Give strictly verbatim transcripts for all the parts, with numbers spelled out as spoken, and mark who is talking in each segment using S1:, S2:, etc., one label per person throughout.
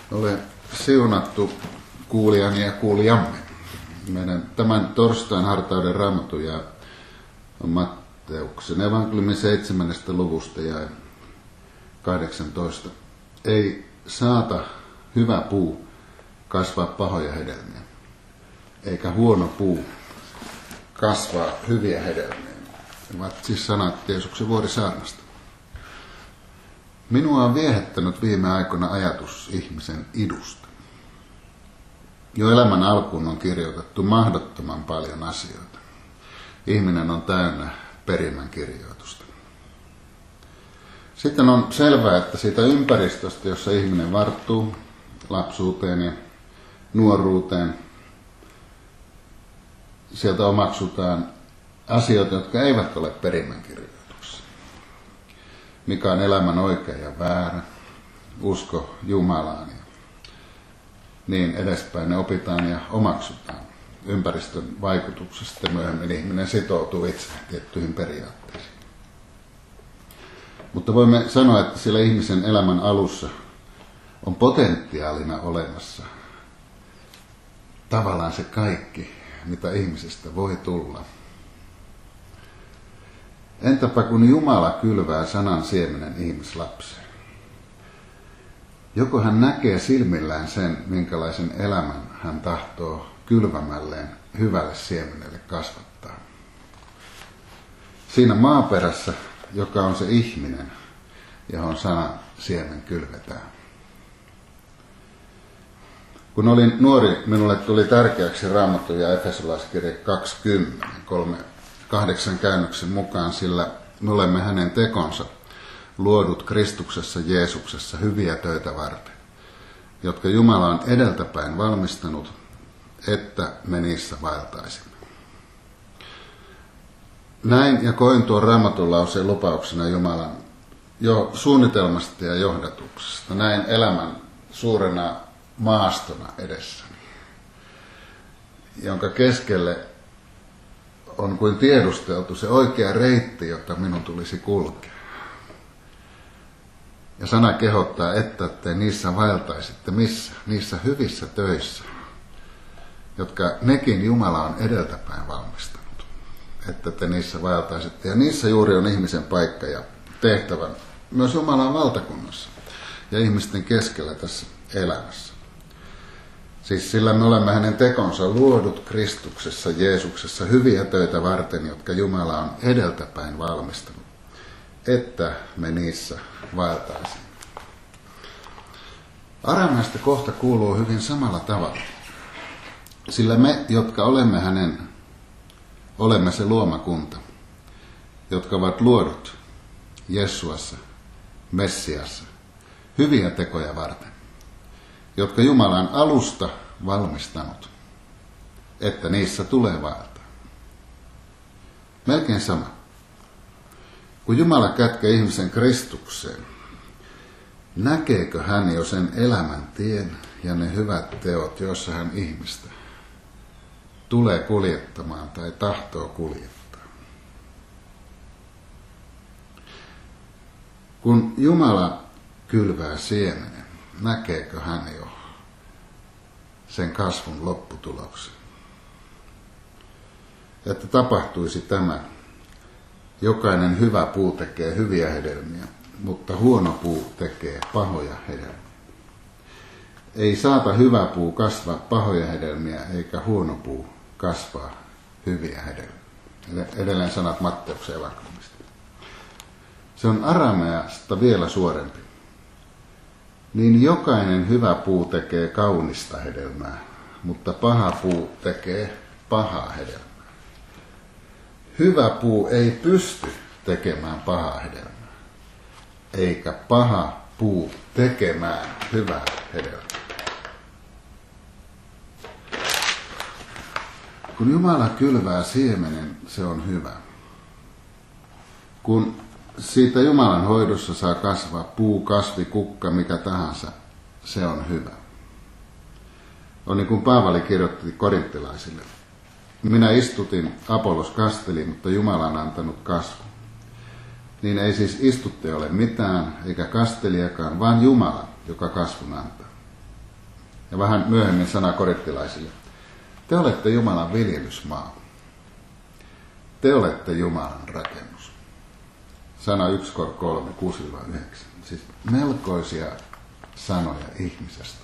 S1: Ole siunattu kuulijani ja kuulijamme. Meidän tämän torstain hartauden raamattu ja Matteuksen evankeliumin seitsemännestä luvusta ja kahdeksantoista. Ei saata hyvä puu kasvaa pahoja hedelmiä, eikä huono puu kasvaa hyviä hedelmiä. Ne ovat siis sanat Jeesuksen vuorisaarnasta. Minua on viehättänyt viime aikoina ajatus ihmisen idusta. Jo elämän alkuun on kirjoitettu mahdottoman paljon asioita. Ihminen on täynnä perimän kirjoitusta. Sitten on selvää, että siitä ympäristöstä, jossa ihminen varttuu lapsuuteen ja nuoruuteen, sieltä omaksutaan asioita, jotka eivät ole perimän kirjoituksessa. Mikä on elämän oikea ja väärä, usko Jumalaan ja niin edespäin. Ne opitaan ja omaksutaan ympäristön vaikutuksesta ja myöhemmin ihminen sitoutuu itse tiettyihin periaatteisiin. Mutta voimme sanoa, että siellä ihmisen elämän alussa on potentiaalina olemassa tavallaan se kaikki, mitä ihmisestä voi tulla. Entäpä kun Jumala kylvää sanan siemenen ihmislapseen? Joko hän näkee silmillään sen, minkälaisen elämän hän tahtoo kylvämälleen hyvälle siemenelle kasvattaa. Siinä maaperässä, joka on se ihminen, johon sanan siemen kylvetään. Kun olin nuori, minulle tuli tärkeäksi Raamattu ja Efesolaiskirja kaksikymmentä, kolme, kahdeksan käännöksen mukaan, sillä me olemme hänen tekonsa, luodut Kristuksessa Jeesuksessa hyviä töitä varten, jotka Jumala on edeltäpäin valmistanut, että me niissä vaeltaisimme. Näin ja koin tuon Raamatun lauseen lupauksena Jumalan jo suunnitelmasta ja johdatuksesta. Näin elämän suurena maastona edessäni, jonka keskelle on kuin tiedusteltu se oikea reitti, jota minun tulisi kulkea. Ja sana kehottaa, että te niissä vaeltaisitte missä? Niissä hyvissä töissä, jotka nekin Jumala on edeltäpäin valmistanut, että te niissä vaeltaisitte. Ja niissä juuri on ihmisen paikka ja tehtävä myös Jumalan valtakunnassa ja ihmisten keskellä tässä elämässä. Siis sillä me olemme hänen tekonsa luodut Kristuksessa Jeesuksessa hyviä töitä varten, jotka Jumala on edeltäpäin valmistanut, että me niissä vaeltaisimme. Arameasta kohta kuuluu hyvin samalla tavalla. Sillä me, jotka olemme hänen, olemme se luomakunta, jotka ovat luodut Jeesuassa, Messiassa, hyviä tekoja varten, jotka Jumala on alusta valmistanut, että niissä tulee vaeltaa. Melkein sama. Kun Jumala kätkee ihmisen Kristukseen, näkeekö hän jo sen elämän tien ja ne hyvät teot, joissa hän ihmistä tulee kuljettamaan tai tahtoo kuljettaa? Kun Jumala kylvää siemenen, näkeekö hän jo sen kasvun lopputuloksen? Että tapahtuisi tämä. Jokainen hyvä puu tekee hyviä hedelmiä, mutta huono puu tekee pahoja hedelmiä. Ei saata hyvä puu kasvaa pahoja hedelmiä, eikä huono puu kasvaa hyviä hedelmiä. Edelleen sanat Matteuksen evankeliumista. Se on arameasta vielä suorempi. Niin jokainen hyvä puu tekee kaunista hedelmää, mutta paha puu tekee pahaa hedelmää. Hyvä puu ei pysty tekemään pahaa hedelmää, eikä paha puu tekemään hyvää hedelmää. Kun Jumala kylvää siemenen, se on hyvä. Kun siitä Jumalan hoidossa saa kasvaa puu, kasvi, kukka, mikä tahansa, se on hyvä. On niin kuin Paavali kirjoitti korinttilaisille. Minä istutin, Apollos kasteli, mutta Jumala on antanut kasvun. Niin ei siis istutte ole mitään, eikä kastelijakaan, vaan Jumala, joka kasvun antaa. Ja vähän myöhemmin sana korinttilaisille. Te olette Jumalan viljelysmaa. Te olette Jumalan rakennus. Sana yksi kolme, kuusi yhdeksän. Siis melkoisia sanoja ihmisestä.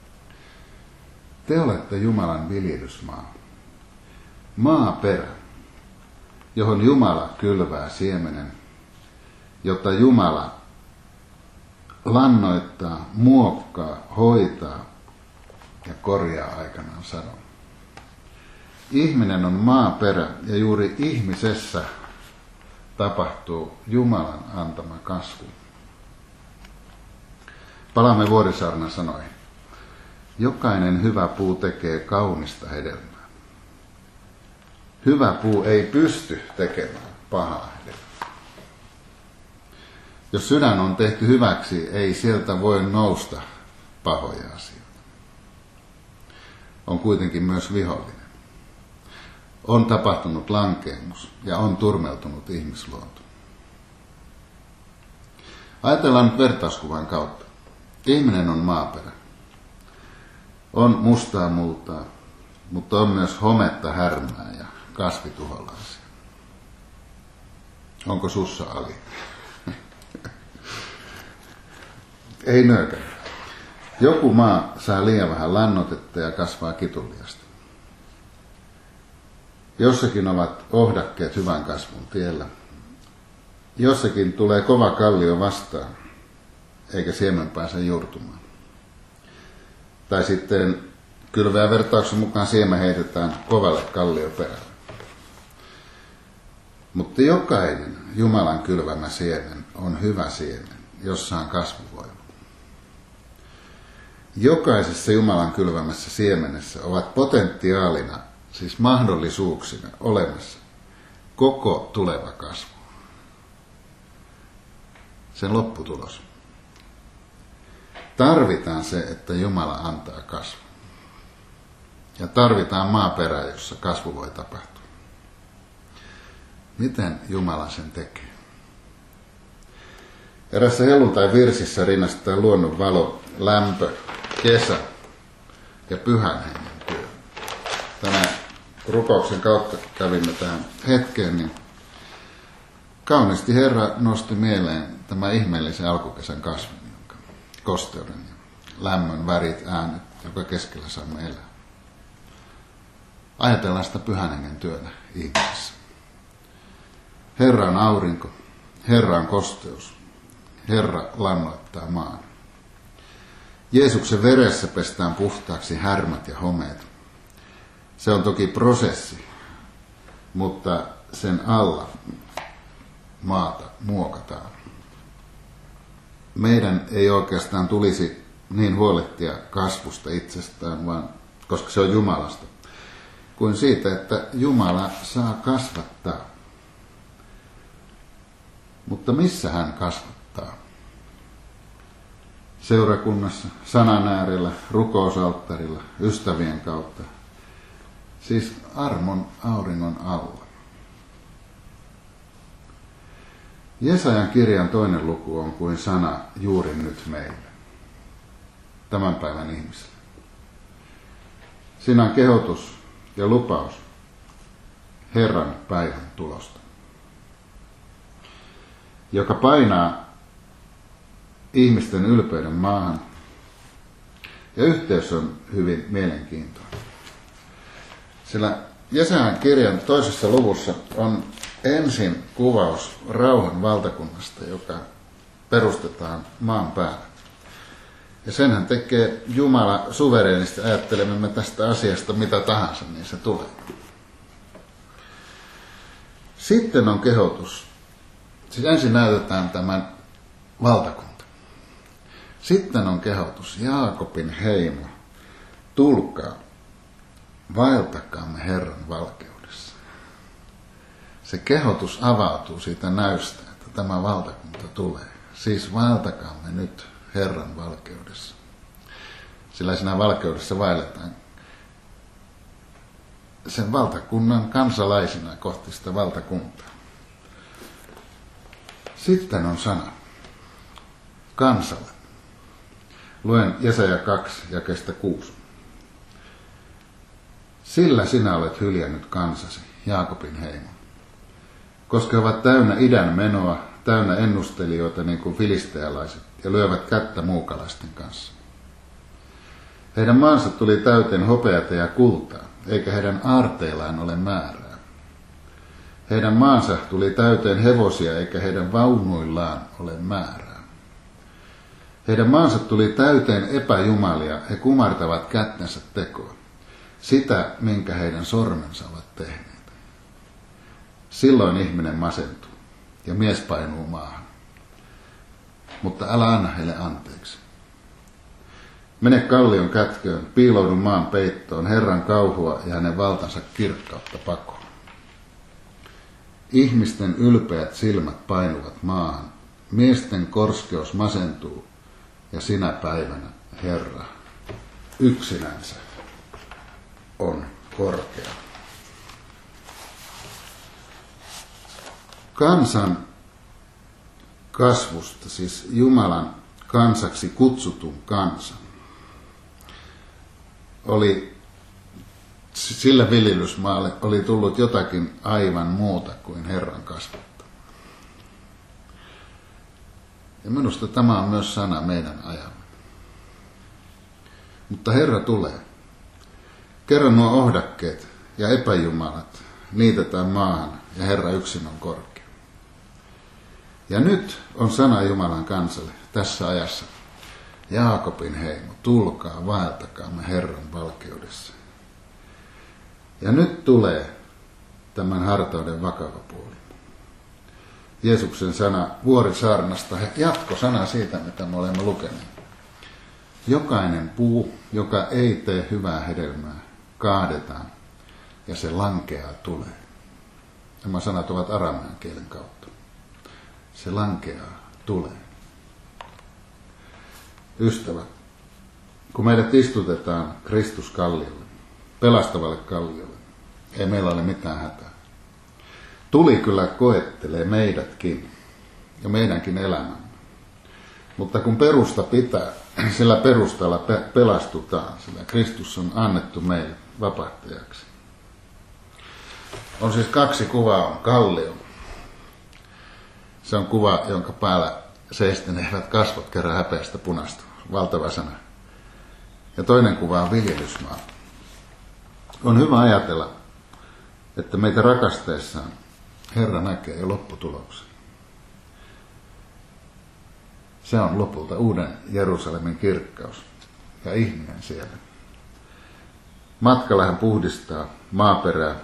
S1: Te olette Jumalan viljelysmaa. Maaperä, johon Jumala kylvää siemenen, jotta Jumala lannoittaa, muokkaa, hoitaa ja korjaa aikanaan sadon. Ihminen on maaperä ja juuri ihmisessä tapahtuu Jumalan antama kasvu. Palaamme Vuorisaarnan sanoihin. Jokainen hyvä puu tekee kaunista hedelmää. Hyvä puu ei pysty tekemään pahaa hedelmää. Jos sydän on tehty hyväksi, ei sieltä voi nousta pahoja asioita. On kuitenkin myös vihollinen. On tapahtunut lankeemus ja on turmeltunut ihmisluonto. Ajatellaan nyt vertauskuvan kautta. Ihminen on maaperä. On mustaa multaa, mutta on myös hometta, härmää ja kasvituholaisia. Onko sussa ali? Ei nöökällä. Joku maa saa liian vähän lannoitetta ja kasvaa kituliasta. Jossakin ovat ohdakkeet hyvän kasvun tiellä. Jossakin tulee kova kallio vastaan, eikä siemen pääse juurtumaan. Tai sitten kylväjän vertauksen mukaan siemen heitetään kovalle kallioperälle. Mutta jokainen Jumalan kylvämä siemen on hyvä siemen, jossa on kasvuvoima. Jokaisessa Jumalan kylvämässä siemenessä ovat potentiaalina, siis mahdollisuuksina olemassa koko tuleva kasvu. Sen lopputulos. Tarvitaan se, että Jumala antaa kasvu. Ja tarvitaan maaperä, jossa kasvu voi tapahtua. Miten Jumala sen tekee? Erässä helluntai-virsissä rinnastetaan luonnon valo, lämpö, kesä ja pyhän hengen työ. Tänään rukouksen kautta kävimme tähän hetkeen, niin kauniisti Herra nosti mieleen tämä ihmeellisen alkukesän kasvun, jonka kosteuden ja lämmön, värit, äänet, joka keskellä saamme elää. Ajatellaan sitä pyhän hengen työnä ihmisessä. Herra on aurinko, Herra on kosteus, Herra lannoittaa maan. Jeesuksen veressä pestään puhtaaksi härmät ja homeet. Se on toki prosessi, mutta sen alla maata muokataan. Meidän ei oikeastaan tulisi niin huolehtia kasvusta itsestään, vaan, koska se on Jumalasta, kuin siitä, että Jumala saa kasvattaa. Mutta missä hän kasvattaa? Seurakunnassa, sanan äärellä, rukousalttarilla, ystävien kautta. Siis armon auringon alla. Jesajan kirjan toinen luku on kuin sana juuri nyt meille, tämän päivän ihmiselle. Siinä on kehotus ja lupaus Herran päivän tulosta, joka painaa ihmisten ylpeyden maahan, ja yhteys on hyvin mielenkiintoinen. Sillä Jesajan kirjan toisessa luvussa on ensin kuvaus rauhan valtakunnasta, joka perustetaan maan päällä. Ja senhän tekee Jumala suvereenisti, ajattelemme tästä asiasta mitä tahansa, niin se tulee. Sitten on kehotus. Siis ensin näytetään tämän valtakunta. Sitten on kehotus. Jaakobin heimo, tulkaa, vaeltakaamme Herran valkeudessa. Se kehotus avautuu siitä näystä, että tämä valtakunta tulee. Siis vaeltakaamme nyt Herran valkeudessa. Sillä siinä valkeudessa vaelletaan sen valtakunnan kansalaisina kohti sitä valtakuntaa. Sitten on sana kansalle. Luen Jesaja kaksi jakeesta kuusi. Sillä sinä olet hyljännyt kansasi, Jaakobin heimo, koska he ovat täynnä idän menoa, täynnä ennustelijoita niin kuin filistealaiset, ja lyövät kättä muukalaisten kanssa. Heidän maansa tuli täyteen hopeata ja kultaa, eikä heidän aarteillaan ole määrää. Heidän maansa tuli täyteen hevosia, eikä heidän vaunuillaan ole määrää. Heidän maansa tuli täyteen epäjumalia, he kumartavat kättensä tekoa, sitä, minkä heidän sormensa ovat tehneet. Silloin ihminen masentuu ja mies painuu maahan, mutta älä anna heille anteeksi. Mene kallion kätköön, piiloudu maan peittoon, Herran kauhua ja hänen valtansa kirkkautta pakoon. Ihmisten ylpeät silmät painuvat maahan, miesten korskeus masentuu, ja sinä päivänä Herra yksinänsä on korkea. Kansan kasvusta, siis Jumalan kansaksi kutsutun kansan, oli sillä viljelysmaalle oli tullut jotakin aivan muuta kuin Herran kasvattama. Ja minusta tämä on myös sana meidän ajamme. Mutta Herra tulee. Kerran nuo ohdakkeet ja epäjumalat niitetään maahan ja Herra yksin on korkea. Ja nyt on sana Jumalan kansalle tässä ajassa. Jaakobin heimo, tulkaa, vaeltakaamme Herran valkeudessa. Ja nyt tulee tämän hartauden vakava puoli. Jeesuksen sana Vuorisaarnasta, jatkosana siitä, mitä me olemme lukeneet. Jokainen puu, joka ei tee hyvää hedelmää, kaadetaan ja se lankeaa tulee. Nämä sanat ovat aramean kielen kautta. Se lankeaa tulee. Ystävät, kun meidät istutetaan Kristuskalliolle, pelastavalle kalliolle, ei meillä ole mitään hätää. Tuli kyllä koettelee meidätkin ja meidänkin elämämme. Mutta kun perusta pitää, sillä perustalla pe- pelastutaan, sillä Kristus on annettu meille vapahtajaksi. On siis kaksi kuvaa, on kallio. Se on kuva, jonka päällä seisten eivät kasvot kerran häpeästä punaista. Valtava sana. Ja toinen kuva on viljelysmaa. On hyvä ajatella, että meitä rakasteessaan Herra näkee jo lopputuloksen. Se on lopulta uuden Jerusalemin kirkkaus ja ihminen siellä. Matkalla hän puhdistaa maaperää,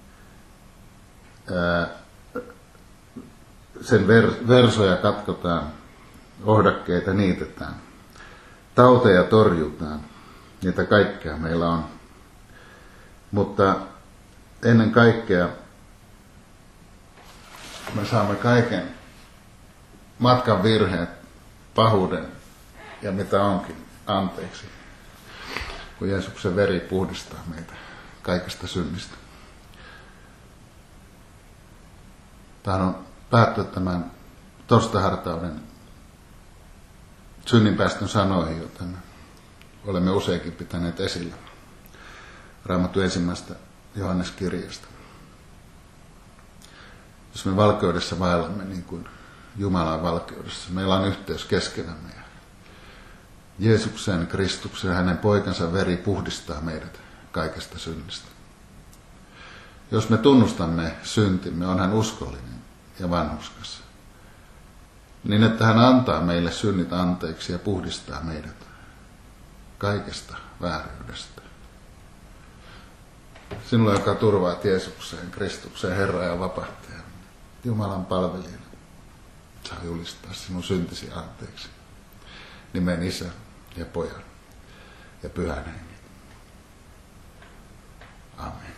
S1: sen ver- versoja katkotaan, ohdakkeita niitetään, tauteja torjutaan, niitä kaikkea meillä on. Mutta ennen kaikkea me saamme kaiken matkan virheet, pahuuden ja mitä onkin anteeksi, kun Jeesuksen veri puhdistaa meitä kaikesta synnistä. Tahdon päättyä tämän torstahartauden synninpäästön sanoihin, joita me olemme useinkin pitäneet esillä Raamatun ensimmäistä Johanneskirjasta. Jos me valkeudessa vaellamme niin kuin Jumalan valkeudessa, meillä on yhteys keskenämme. Jeesuksen, Kristuksen ja hänen poikansa veri puhdistaa meidät kaikesta synnistä. Jos me tunnustamme syntimme, on hän uskollinen ja vanhurskas, niin että hän antaa meille synnit anteeksi ja puhdistaa meidät kaikesta vääryydestä. Sinulla, joka turvaat Jeesukseen, Kristukseen, Herra ja vapahtajan, Jumalan palvelijana, saa julistaa sinun syntisi anteeksi. Nimen Isän ja Pojan ja Pyhän Hengen. Amen.